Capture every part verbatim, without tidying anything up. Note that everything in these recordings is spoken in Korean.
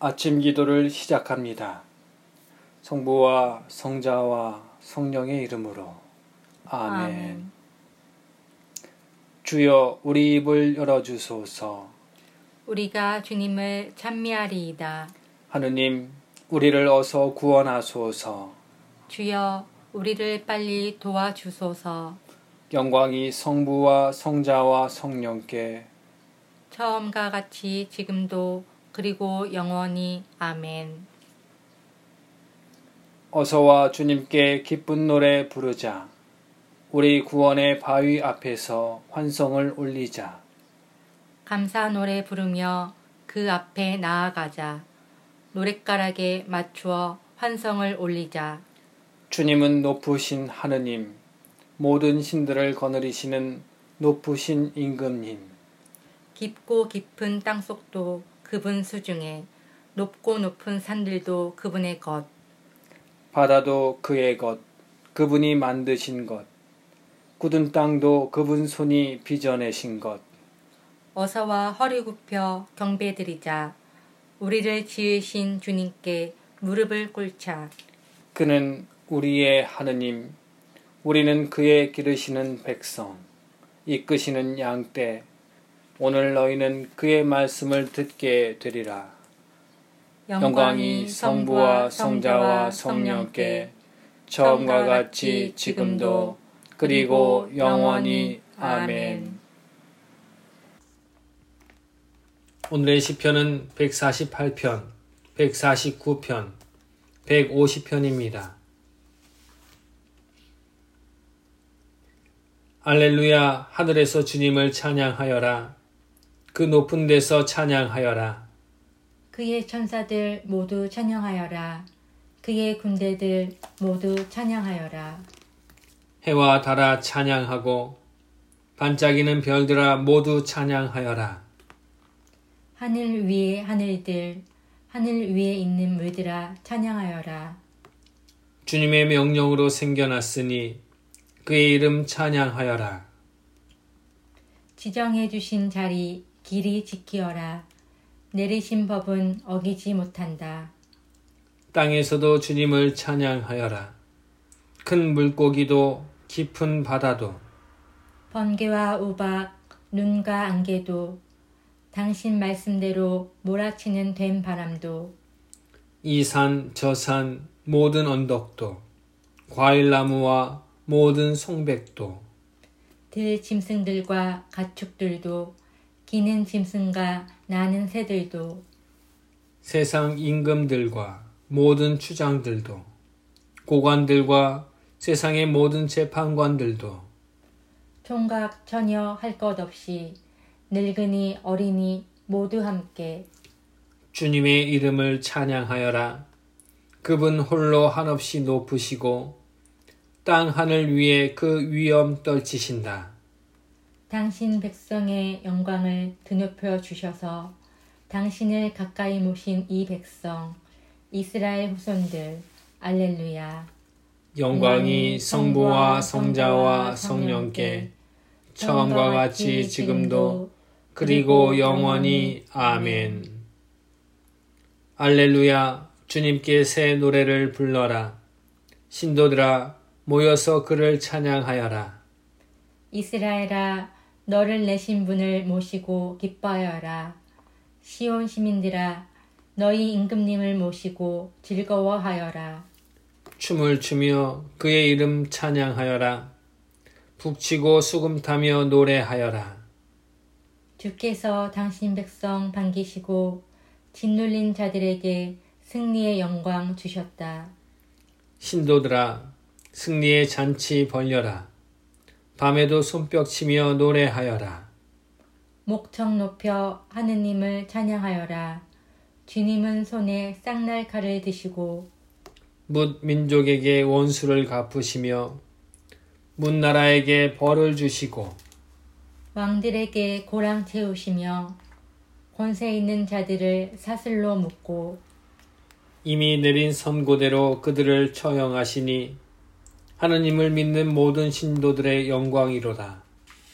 아침 기도를 시작합니다. 성부와 성자와 성령의 이름으로. 아멘. 아멘. 주여 우리 입을 열어주소서. 우리가 주님을 찬미하리이다. 하느님 우리를 어서 구원하소서. 주여 우리를 빨리 도와주소서. 영광이 성부와 성자와 성령께 처음과 같이 지금도 그리고 영원히. 아멘. 어서와 주님께 기쁜 노래 부르자. 우리 구원의 바위 앞에서 환성을 올리자. 감사 노래 부르며 그 앞에 나아가자. 노랫가락에 맞추어 환성을 올리자. 주님은 높으신 하느님, 모든 신들을 거느리시는 높으신 임금님. 깊고 깊은 땅속도 그분 수중에, 높고 높은 산들도 그분의 것. 바다도 그의 것, 그분이 만드신 것. 굳은 땅도 그분 손이 빚어내신 것. 어서와 허리 굽혀 경배드리자. 우리를 지으신 주님께 무릎을 꿇자. 그는 우리의 하느님, 우리는 그의 기르시는 백성, 이끄시는 양떼. 오늘 너희는 그의 말씀을 듣게 되리라. 영광이 성부와 성자와 성령께 처음과 같이 지금도 그리고 영원히. 아멘. 오늘의 시편은 백사십팔 편, 백사십구 편, 백오십 편입니다. 알렐루야. 하늘에서 주님을 찬양하여라. 그 높은 데서 찬양하여라. 그의 천사들 모두 찬양하여라. 그의 군대들 모두 찬양하여라. 해와 달아 찬양하고 반짝이는 별들아 모두 찬양하여라. 하늘 위의 하늘들, 하늘 위에 있는 물들아 찬양하여라. 주님의 명령으로 생겨났으니 그의 이름 찬양하여라. 지정해 주신 자리 길이 지키어라. 내리신 법은 어기지 못한다. 땅에서도 주님을 찬양하여라. 큰 물고기도 깊은 바다도 번개와 우박, 눈과 안개도 당신 말씀대로 몰아치는 된 바람도 이 산 저 산 모든 언덕도 과일나무와 모든 송백도 들 짐승들과 가축들도 기는 짐승과 나는 새들도 세상 임금들과 모든 추장들도 고관들과 세상의 모든 재판관들도 총각 처녀 할 것 없이 늙은이 어린이 모두 함께 주님의 이름을 찬양하여라. 그분 홀로 한없이 높으시고 땅 하늘 위에 그 위엄 떨치신다. 당신 백성의 영광을 드높여 주셔서 당신을 가까이 모신 이 백성 이스라엘 후손들. 알렐루야. 영광이 성부와 성자와 성령께 처음과 같이 지금도 그리고 영원히. 아멘. 알렐루야. 주님께 새 노래를 불러라. 신도들아 모여서 그를 찬양하여라. 이스라엘아 너를 내신 분을 모시고 기뻐하여라. 시온 시민들아 너희 임금님을 모시고 즐거워하여라. 춤을 추며 그의 이름 찬양하여라. 북치고 수금 타며 노래하여라. 주께서 당신 백성 반기시고 짓눌린 자들에게 승리의 영광 주셨다. 신도들아 승리의 잔치 벌려라. 밤에도 손뼉치며 노래하여라. 목청 높여 하느님을 찬양하여라. 주님은 손에 쌍날칼을 드시고 뭇 민족에게 원수를 갚으시며 뭇 나라에게 벌을 주시고 왕들에게 고랑 채우시며 권세 있는 자들을 사슬로 묶고 이미 내린 선고대로 그들을 처형하시니 하느님을 믿는 모든 신도들의 영광이로다.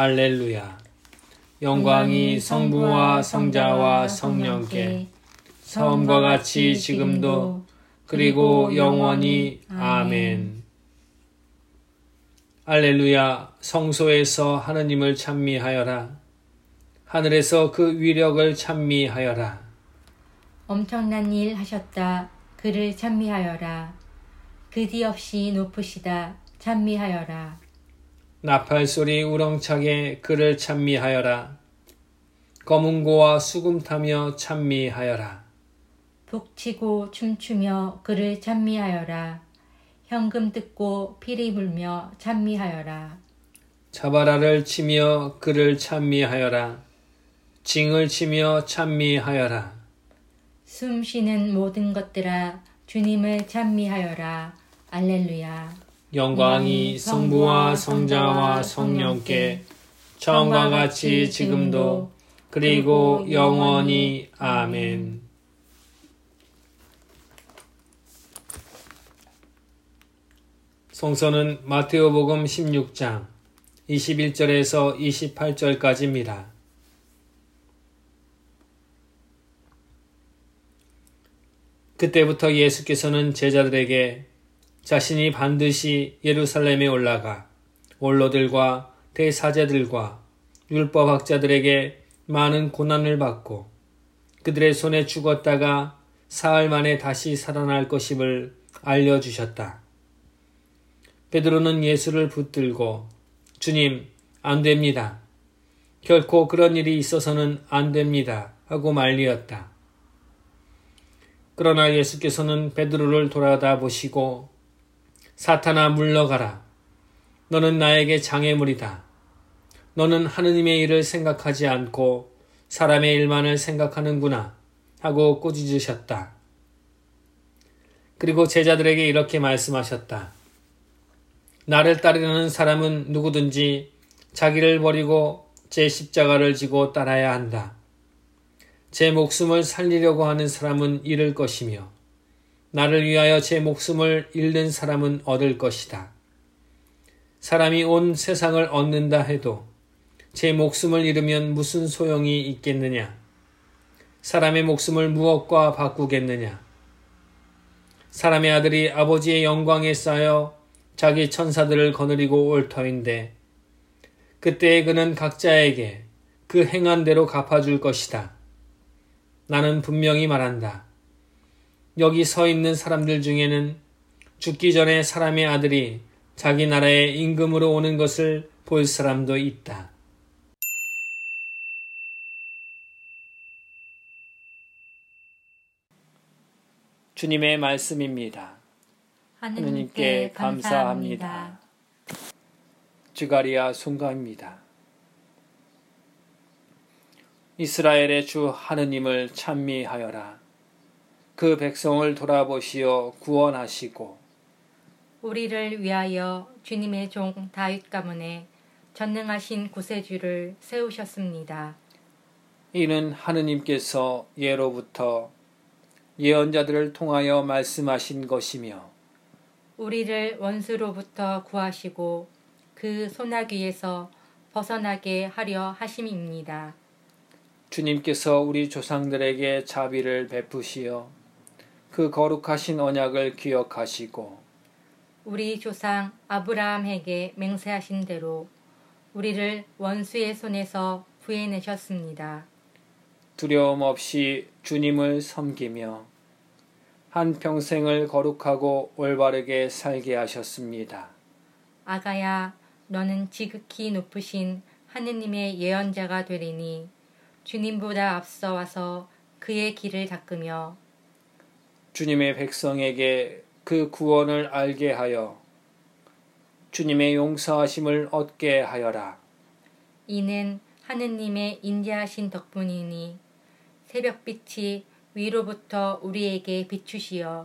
알렐루야. 영광이 성부와 성자와 성령께 처음과 같이 지금도 그리고 영원히 아멘. 알렐루야. 성소에서 하느님을 찬미하여라. 하늘에서 그 위력을 찬미하여라. 엄청난 일 하셨다. 그를 찬미하여라. 그지없이 높으시다. 찬미하여라. 나팔소리 우렁차게 그를 찬미하여라. 검은고와 수금 타며 찬미하여라. 북치고 춤추며 그를 찬미하여라. 현금 뜯고 피리 불며 찬미하여라. 자바라를 치며 그를 찬미하여라. 징을 치며 찬미하여라. 숨 쉬는 모든 것들아 주님을 찬미하여라. 알렐루야. 영광이 성부와 성자와 성령께 처음과 같이 지금도 그리고 영원히 아멘. 성서는 마테오복음 십육 장 이십일 절에서 이십팔 절까지입니다. 그때부터 예수께서는 제자들에게 자신이 반드시 예루살렘에 올라가 원로들과 대사제들과 율법학자들에게 많은 고난을 받고 그들의 손에 죽었다가 사흘 만에 다시 살아날 것임을 알려주셨다. 베드로는 예수를 붙들고 주님, 안 됩니다. 결코 그런 일이 있어서는 안 됩니다. 하고 말리었다. 그러나 예수께서는 베드로를 돌아다 보시고 사탄아 물러가라. 너는 나에게 장애물이다. 너는 하느님의 일을 생각하지 않고 사람의 일만을 생각하는구나 하고 꾸짖으셨다. 그리고 제자들에게 이렇게 말씀하셨다. 나를 따르려는 사람은 누구든지 자기를 버리고 제 십자가를 지고 따라야 한다. 제 목숨을 살리려고 하는 사람은 잃을 것이며 나를 위하여 제 목숨을 잃는 사람은 얻을 것이다. 사람이 온 세상을 얻는다 해도 제 목숨을 잃으면 무슨 소용이 있겠느냐? 사람의 목숨을 무엇과 바꾸겠느냐? 사람의 아들이 아버지의 영광에 쌓여 자기 천사들을 거느리고 올 터인데 그때에 그는 각자에게 그 행한 대로 갚아줄 것이다. 나는 분명히 말한다. 여기 서 있는 사람들 중에는 죽기 전에 사람의 아들이 자기 나라에 임금으로 오는 것을 볼 사람도 있다. 주님의 말씀입니다. 하느님께 감사합니다. 주가리아 순가입니다. 이스라엘의 주 하느님을 찬미하여라. 그 백성을 돌아보시어 구원하시고 우리를 위하여 주님의 종 다윗 가문에 전능하신 구세주를 세우셨습니다. 이는 하느님께서 예로부터 예언자들을 통하여 말씀하신 것이며 우리를 원수로부터 구하시고 그 소나귀에서 벗어나게 하려 하심입니다. 주님께서 우리 조상들에게 자비를 베푸시어 그 거룩하신 언약을 기억하시고 우리 조상 아브라함에게 맹세하신 대로 우리를 원수의 손에서 구해내셨습니다. 두려움 없이 주님을 섬기며 한평생을 거룩하고 올바르게 살게 하셨습니다. 아가야, 너는 지극히 높으신 하느님의 예언자가 되리니 주님보다 앞서 와서 그의 길을 닦으며 주님의 백성에게 그 구원을 알게 하여 주님의 용서하심을 얻게 하여라. 이는 하느님의 인자하신 덕분이니 새벽빛이 위로부터 우리에게 비추시어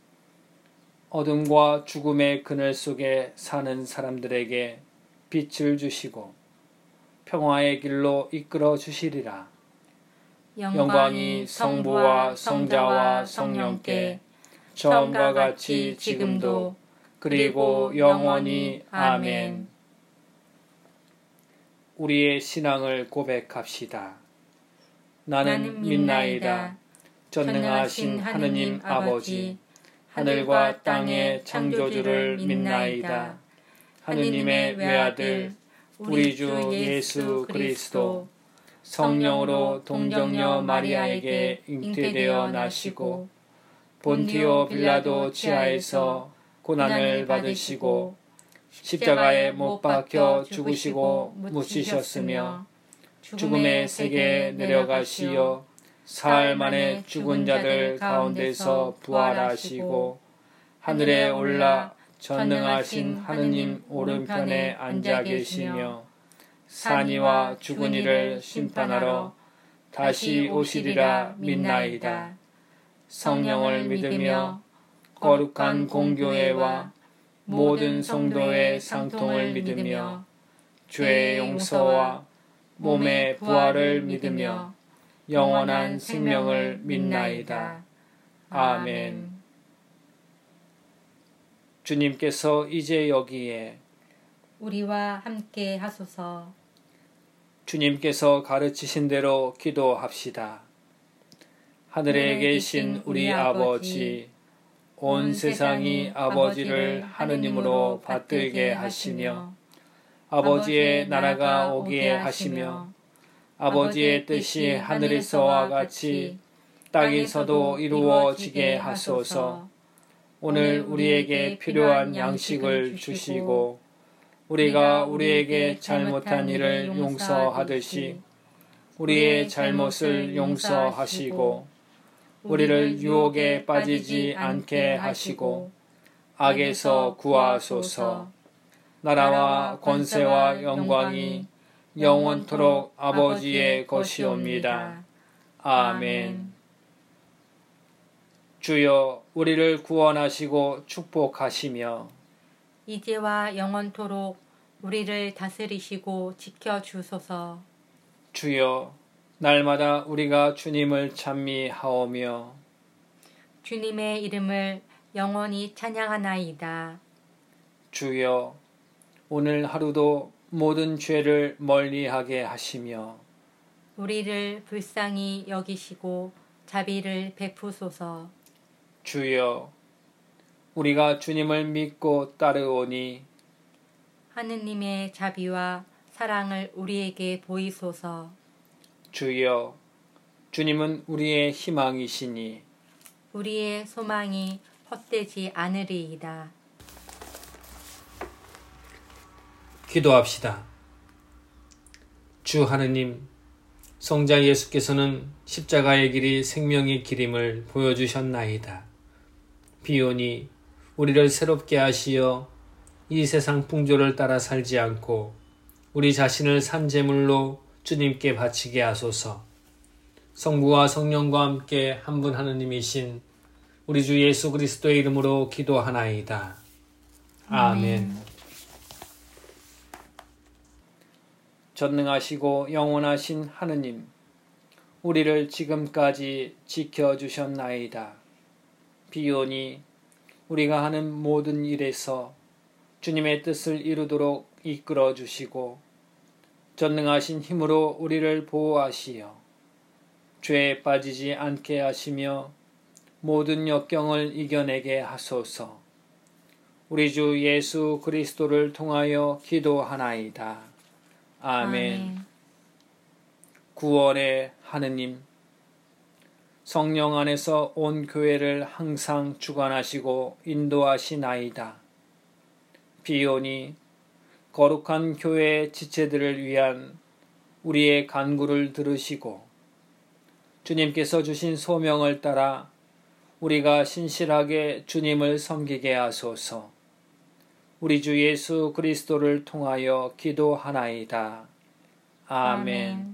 어둠과 죽음의 그늘 속에 사는 사람들에게 빛을 주시고 평화의 길로 이끌어 주시리라. 영광이 성부와 성자와 성령께 처음과 같이 지금도 그리고 영원히 아멘. 우리의 신앙을 고백합시다. 나는 믿나이다. 전능하신 하느님 아버지, 하늘과 땅의 창조주를 믿나이다. 하느님의 외아들 우리 주 예수 그리스도 성령으로 동정녀 마리아에게 잉태되어 나시고 본티오 빌라도 치하에서 고난을 받으시고 십자가에 못 박혀 죽으시고 묻히셨으며 죽음의 세계에 내려가시어 사흘 만에 죽은 자들 가운데서 부활하시고 하늘에 올라 전능하신 하느님 오른편에 앉아 계시며 산이와 죽은 이를 심판하러 다시 오시리라 믿나이다. 성령을 믿으며 거룩한 공교회와 모든 성도의 상통을 믿으며 죄의 용서와 몸의 부활을 믿으며 영원한 생명을 믿나이다. 아멘. 주님께서 이제 여기에 우리와 함께 하소서. 주님께서 가르치신 대로 기도합시다. 하늘에 계신 우리 아버지, 온 세상이 아버지를 하느님으로 받들게 하시며 아버지의 나라가 오게 하시며 아버지의 뜻이 하늘에서와 같이 땅에서도 이루어지게 하소서. 오늘 우리에게 필요한 양식을 주시고 우리가 우리에게 잘못한 일을 용서하듯이 우리의 잘못을 용서하시고 우리를 유혹에 빠지지 않게 하시고 악에서 구하소서. 나라와 권세와 영광이 영원토록 아버지의 것이옵니다. 아멘. 주여 우리를 구원하시고 축복하시며 이제와 영원토록 우리를 다스리시고 지켜주소서. 주여 날마다 우리가 주님을 찬미하오며 주님의 이름을 영원히 찬양하나이다. 주여 오늘 하루도 모든 죄를 멀리하게 하시며 우리를 불쌍히 여기시고 자비를 베푸소서. 주여 우리가 주님을 믿고 따르오니 하느님의 자비와 사랑을 우리에게 보이소서. 주여 주님은 우리의 희망이시니 우리의 소망이 헛되지 않으리이다. 기도합시다. 주 하느님, 성자 예수께서는 십자가의 길이 생명의 길임을 보여주셨나이다. 비오니 우리를 새롭게 하시어 이 세상 풍조를 따라 살지 않고 우리 자신을 산제물로 주님께 바치게 하소서. 성부와 성령과 함께 한 분 하느님이신 우리 주 예수 그리스도의 이름으로 기도하나이다. 아멘. 전능하시고 영원하신 하느님, 우리를 지금까지 지켜주셨나이다. 비오니 우리가 하는 모든 일에서 주님의 뜻을 이루도록 이끌어 주시고 전능하신 힘으로 우리를 보호하시어 죄에 빠지지 않게 하시며 모든 역경을 이겨내게 하소서. 우리 주 예수 그리스도를 통하여 기도하나이다. 아멘. 아멘. 구원의 하느님, 성령 안에서 온 교회를 항상 주관하시고 인도하시나이다. 비오니 거룩한 교회의 지체들을 위한 우리의 간구를 들으시고 주님께서 주신 소명을 따라 우리가 신실하게 주님을 섬기게 하소서. 우리 주 예수 그리스도를 통하여 기도하나이다. 아멘. 아멘.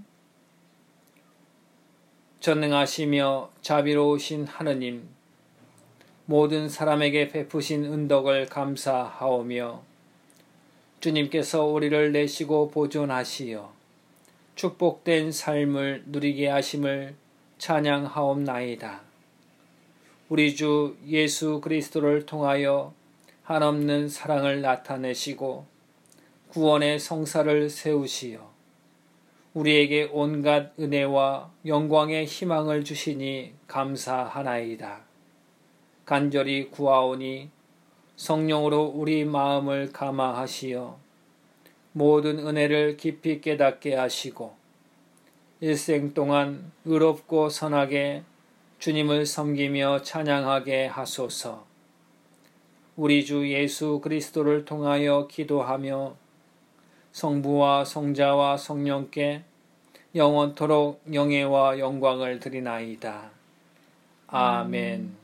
전능하시며 자비로우신 하느님, 모든 사람에게 베푸신 은덕을 감사하오며 주님께서 우리를 내시고 보존하시어 축복된 삶을 누리게 하심을 찬양하옵나이다. 우리 주 예수 그리스도를 통하여 한없는 사랑을 나타내시고 구원의 성사를 세우시어 우리에게 온갖 은혜와 영광의 희망을 주시니 감사하나이다. 간절히 구하오니 성령으로 우리 마음을 감화하시어 모든 은혜를 깊이 깨닫게 하시고 일생 동안 의롭고 선하게 주님을 섬기며 찬양하게 하소서. 우리 주 예수 그리스도를 통하여 기도하며 성부와 성자와 성령께 영원토록 영예와 영광을 드리나이다. 아멘.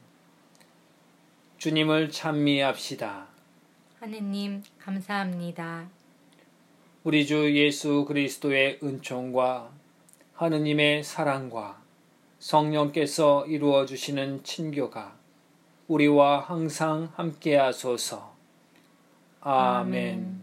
주님을 찬미합시다. 하느님 감사합니다. 우리 주 예수 그리스도의 은총과 하느님의 사랑과 성령께서 이루어 주시는 친교가 우리와 항상 함께하소서. 아멘. 아멘.